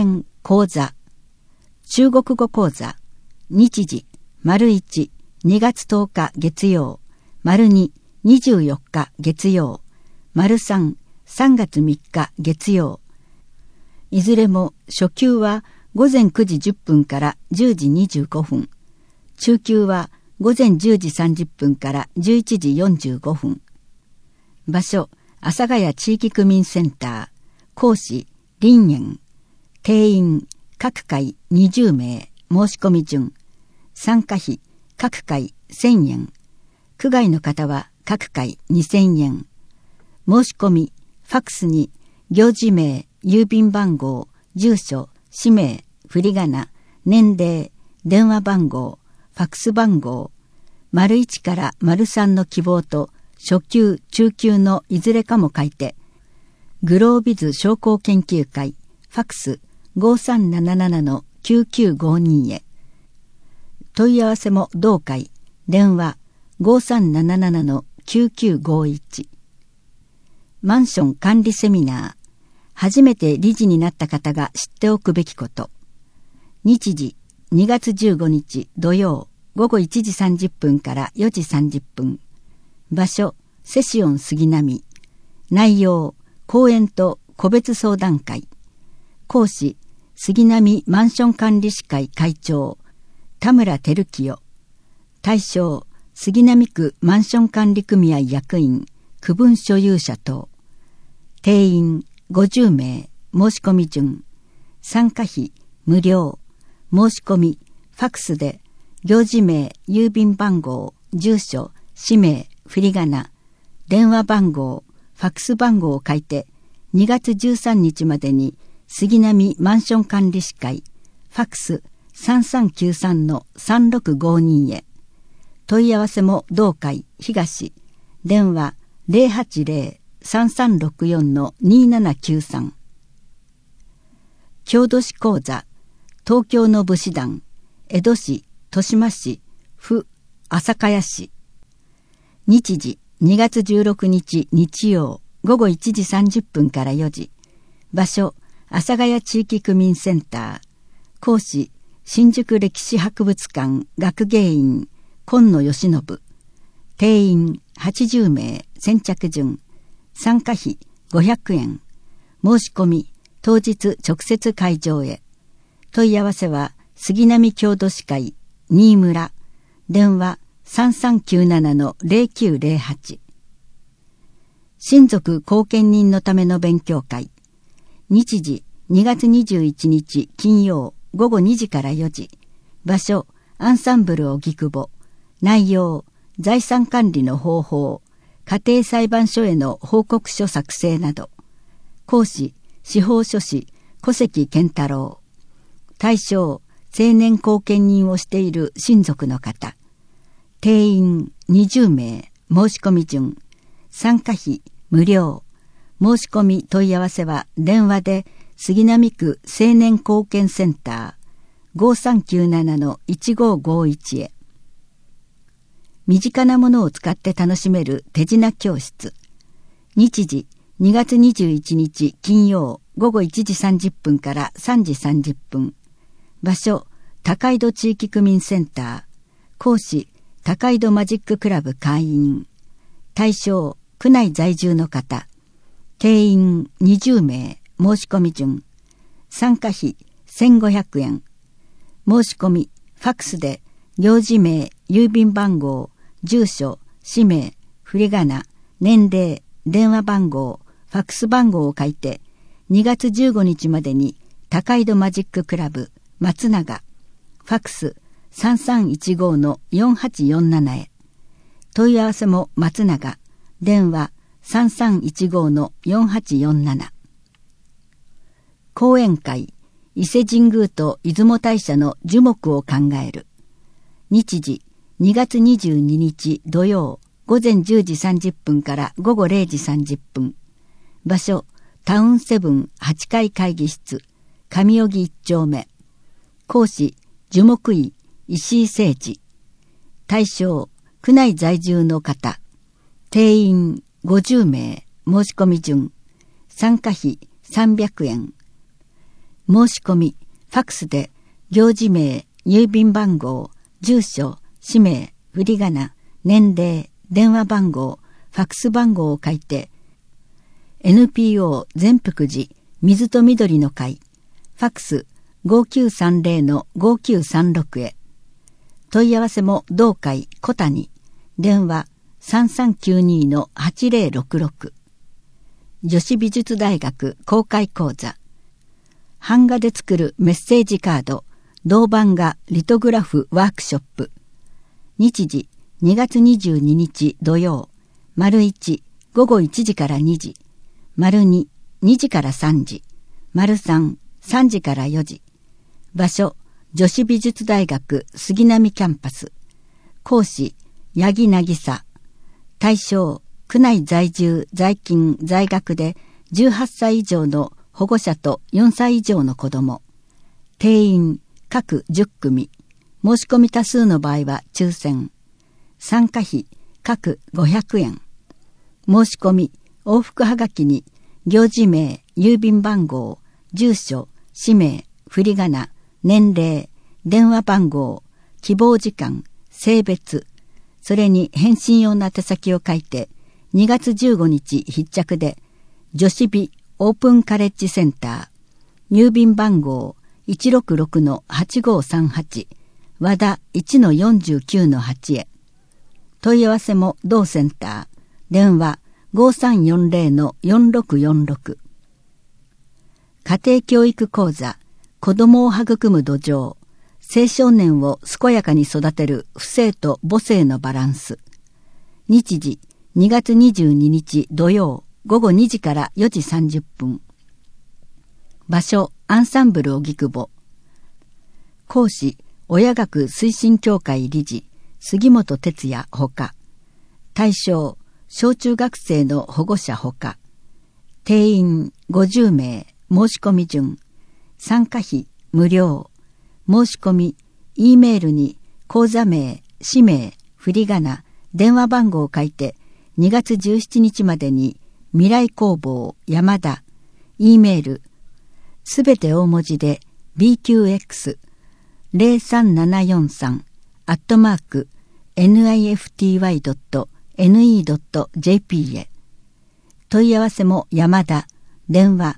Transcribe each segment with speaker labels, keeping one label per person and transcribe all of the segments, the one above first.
Speaker 1: 演講座。中国語講座。日時、1、2月10日月曜。2、24日月曜。3、3月3日月曜。いずれも初級は午前9時10分から10時25分。中級は午前10時30分から11時45分。場所、阿佐ヶ谷地域区民センター。講師、林園。定員、各回20名。申し込み順。参加費、各回1000円。区外の方は各回2000円。申し込み、ファックスに、行事名、郵便番号、住所、氏名、振り仮名、年齢、電話番号、ファックス番号、1から3の希望と、初級、中級のいずれかも書いて、グロービズ商工研究会、ファックス 5377-9952 へ。問い合わせも同会、電話 5377-9951。マンション管理セミナー。初めて理事になった方が知っておくべきこと。日時、2月15日土曜、午後1時30分から4時30分。場所、セシオン杉並。内容、講演と個別相談会。講師、杉並マンション管理士会会長、田村照清。対象、杉並区マンション管理組合役員、区分所有者等。定員、50名。申し込み順。参加費、無料。申し込み、ファックスで、行事名、郵便番号、住所、氏名、振り仮名、電話番号、ファックス番号を書いて、2月13日までに、杉並マンション管理士会、ファックス 3393-3652 へ。問い合わせも同会、東、電話 080-3364-2793。郷土史講座、東京の武士団、江戸市、豊島市、府、朝霞市。日時、2月16日日曜、午後1時30分から4時。場所、阿佐ヶ谷地域区民センター。講師、新宿歴史博物館学芸員、今野義信。定員80名、先着順。参加費500円。申し込み、当日直接会場へ。問い合わせは、杉並郷土史会、新村。電話3397-0908。親族後見人のための勉強会。日時2月21日金曜午後2時から4時。場所、アンサンブル荻窪。内容、財産管理の方法、家庭裁判所への報告書作成など。講師、司法書士、小関健太郎。対象、成年後見人をしている親族の方。定員20名。申し込み順。参加費無料。申し込み問い合わせは電話で杉並区青年後見センター 5397-1551 へ。身近なものを使って楽しめる手品教室。日時2月21日金曜午後1時30分から3時30分。場所、高井戸地域区民センター。講師、高井戸マジッククラブ会員。対象、区内在住の方。定員20名。申し込み順。参加費1500円。申し込み、ファックスで、行事名、郵便番号、住所、氏名、振り仮名、年齢、電話番号、ファックス番号を書いて、2月15日までに、高井戸マジッククラブ、松永、ファックス 3315-4847 へ。問い合わせも松永、電話 3315-4847。講演会、伊勢神宮と出雲大社の樹木を考える。日時、2月22日土曜、午前10時30分から午後0時30分。場所、タウンセブン8階会議室、上荻1丁目。講師、樹木医、石井誠二。対象、区内在住の方。定員50名。申し込み順。参加費300円。 申し込み、ファックスで、行事名、郵便番号、住所、氏名、振り仮名、年齢、電話番号、ファックス番号を書いて、NPO 全福寺水と緑の会、ファックス 5930-5936 へ。問い合わせも同会小谷、電話 3392-8066。女子美術大学公開講座。版画で作るメッセージカード、銅版画リトグラフワークショップ。日時2月22日土曜、丸1、午後1時から2時、丸2、2時から3時、丸3、3時から4時。場所、女子美術大学杉並キャンパス。講師、八木渚。対象、区内在住、在勤、在学で18歳以上の保護者と4歳以上の子ども。定員、各10組。申し込み多数の場合は抽選。参加費、各500円。申し込み、往復はがきに、行事名、郵便番号、住所、氏名、振り仮名、年齢、電話番号、希望時間、性別、それに返信用の宛先を書いて、2月15日必着で、女子美オープンカレッジセンター、郵便番号 166-8538、和田 1-49-8 へ。問い合わせも同センター、電話5340-4646。家庭教育講座、子どもを育む土壌、青少年を健やかに育てる父性と母性のバランス。日時、2月22日土曜、午後2時から4時30分。場所、アンサンブル荻窪。講師、親学推進協会理事、杉本哲也ほか。対象、小中学生の保護者ほか。定員50名、申し込み順。参加費無料。申し込み、Eメールに口座名、氏名、振り仮名、電話番号を書いて、2月17日までに未来工房山田、Eメール、すべて大文字で bqx03743@nifty.ne.jp へ。問い合わせも山田、電話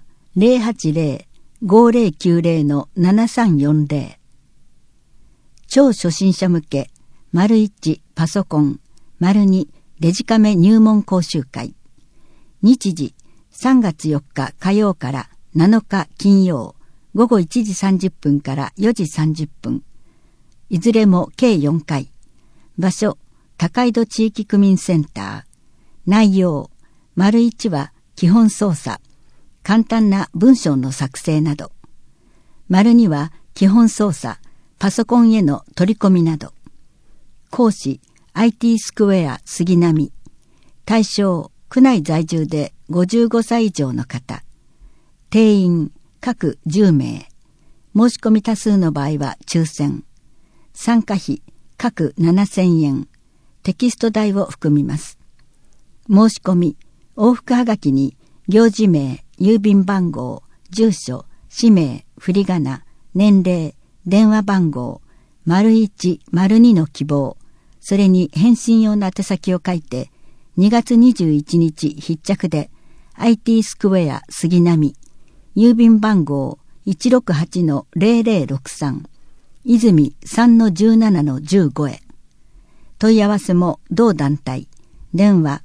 Speaker 1: 080-5090-7340。超初心者向け、丸1パソコン、丸2デジカメ入門講習会。日時、3月4日火曜から7日金曜、午後1時30分から4時30分。いずれも計4回。場所、高井戸地域区民センター。内容、丸1は基本操作、簡単な文章の作成など。丸2は基本操作、パソコンへの取り込みなど。講師、IT スクエア杉並。対象、区内在住で55歳以上の方。定員、各10名。申し込み多数の場合は抽選。参加費、各7000円。テキスト代を含みます。申し込み、往復はがきに、行事名、郵便番号、住所、氏名、振り仮名、年齢、電話番号、01、02の希望、それに返信用の宛先を書いて、2月21日必着で、IT スクエア杉並、郵便番号 168-0063、泉 3-17-15 へ。問い合わせも同団体、電話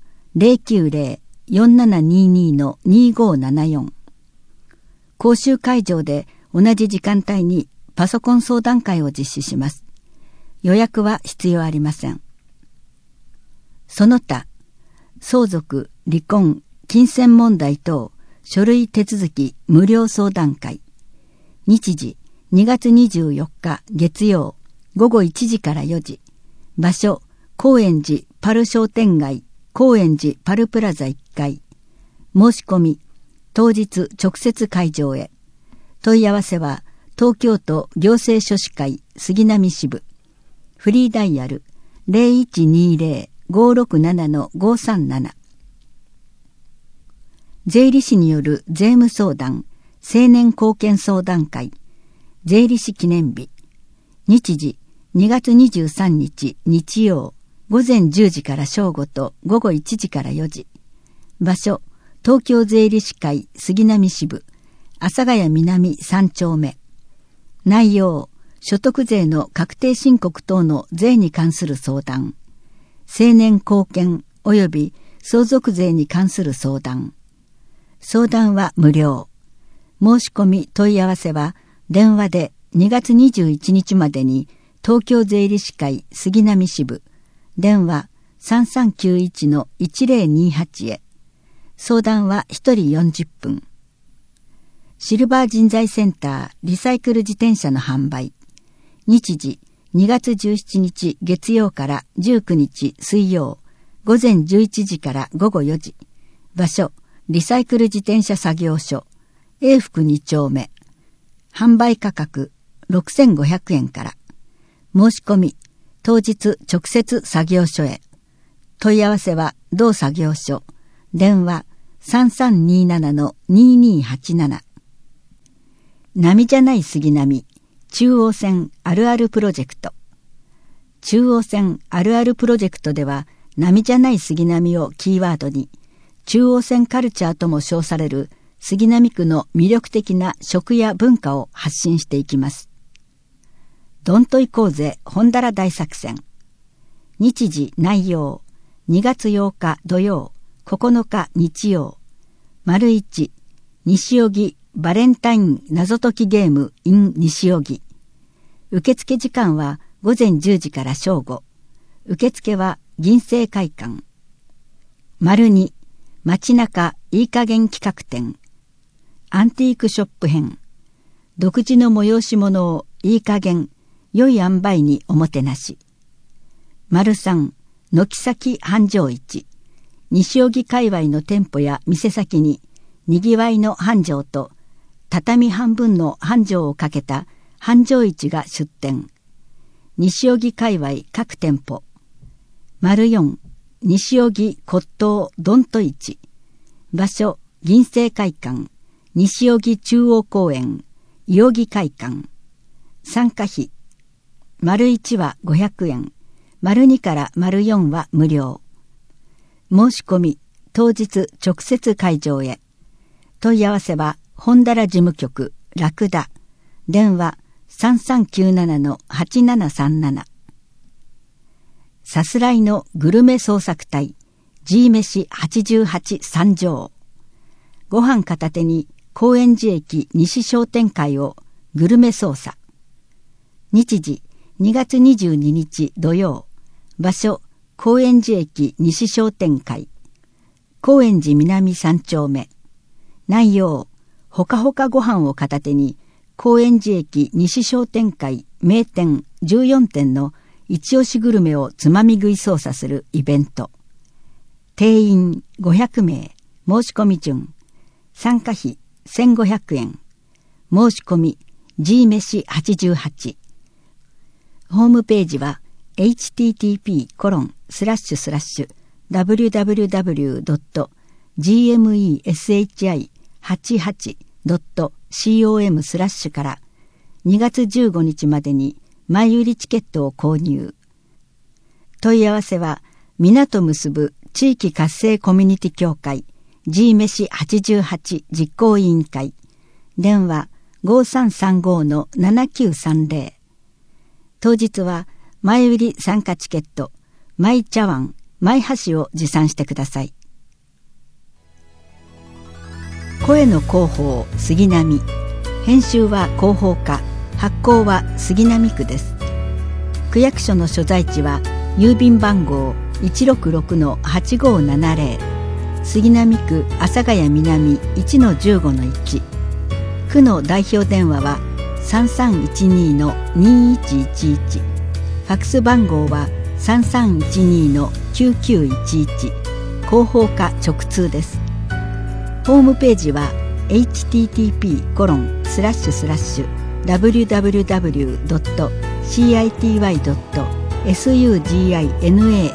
Speaker 1: 090-4722-2574。講習会場で同じ時間帯にパソコン相談会を実施します。予約は必要ありません。その他、相続、離婚、金銭問題等、書類手続き無料相談会。日時、2月24日月曜、午後1時から4時。場所、高円寺パル商店街、高円寺パルプラザ1階。申し込み、当日直接会場へ。問い合わせは、東京都行政書士会杉並支部。フリーダイヤル 0120-567-537。税理士による税務相談、 青年貢献相談会税理士記念日。日時2月23日日曜午前10時から正午と午後1時から4時。場所東京税理士会杉並支部阿佐ヶ谷南3丁目。内容所得税の確定申告等の税に関する相談、青年貢献及び相続税に関する相談。相談は無料。申し込み問い合わせは電話で2月21日までに東京税理士会杉並支部電話 3391-1028 へ。相談は1人40分。シルバー人材センターリサイクル自転車の販売。日時2月17日月曜から19日水曜午前11時から午後4時。場所リサイクル自転車作業所永福2丁目。販売価格6500円から。申し込み当日直接作業所へ。問い合わせは同作業所電話 3327-2287。波じゃない杉並中央線あるあるプロジェクト。中央線あるあるプロジェクトでは波じゃない杉並をキーワードに中央線カルチャーとも称される杉並区の魅力的な食や文化を発信していきます。どんと行こうぜ本だら大作戦。日時内容2月8日土曜9日日曜。丸1西荻バレンタイン謎解きゲーム in 西荻。受付時間は午前10時から正午。受付は銀星会館。丸2街中いい加減企画展。アンティークショップ編。独自の催し物をいい加減良い塩梅におもてなし。丸3軒先繁盛市。西荻界隈の店舗や店先ににぎわいの繁盛と畳半分の繁盛をかけた繁盛市が出店。西荻界隈各店舗。丸4西荻骨董どんと市。場所銀星会館西荻中央公園伊荻会館。参加費丸1は500円丸2から丸4は無料。申し込み当日直接会場へ。問い合わせは本だら事務局ラクダ電話 3397-8737。さすらいのグルメ捜索隊 G 飯88参上。ご飯片手に高円寺駅西商店会をグルメ捜査。日時2月22日土曜。場所高円寺駅西商店会高円寺南3丁目。内容ほかほかご飯を片手に高円寺駅西商店会名店14店の一押しグルメをつまみ食い捜査するイベント。定員500名。申し込み順。参加費1500円。申し込み G 飯88。ホームページはhttp://www.gmeshi88.com/ から2月15日までに前売りチケットを購入。問い合わせは港結ぶ地域活性コミュニティ協会 G 飯88実行委員会電話 5335-7930。当日は前売り参加チケットマイ茶碗マイ箸を持参してください。声の広報杉並。編集は広報課。発行は杉並区です。区役所の所在地は郵便番号 166-8570 杉並区阿佐ヶ谷南 1-15-1。区の代表電話は 3312-2111。ファクス番号は 3312-9911。広報課直通です。ホームページは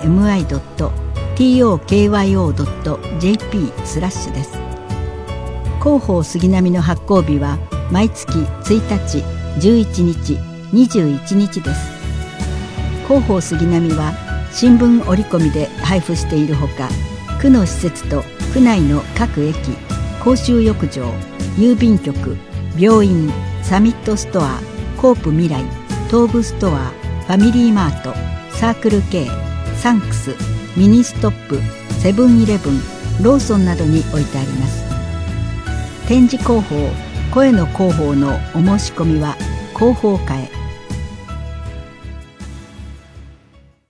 Speaker 1: http://www.city.suginami.tokyo.jp/ です。 広報杉並の発行日は毎月1日、11日、21日です。広報杉並は新聞折り込みで配布しているほか、区の施設と区内の各駅、公衆浴場、郵便局、病院、サミットストア、コープ未来、東武ストア、ファミリーマート、サークル K、サンクス、ミニストップ、セブンイレブン、ローソンなどに置いてあります。展示広報、声の広報のお申し込みは広報課へ。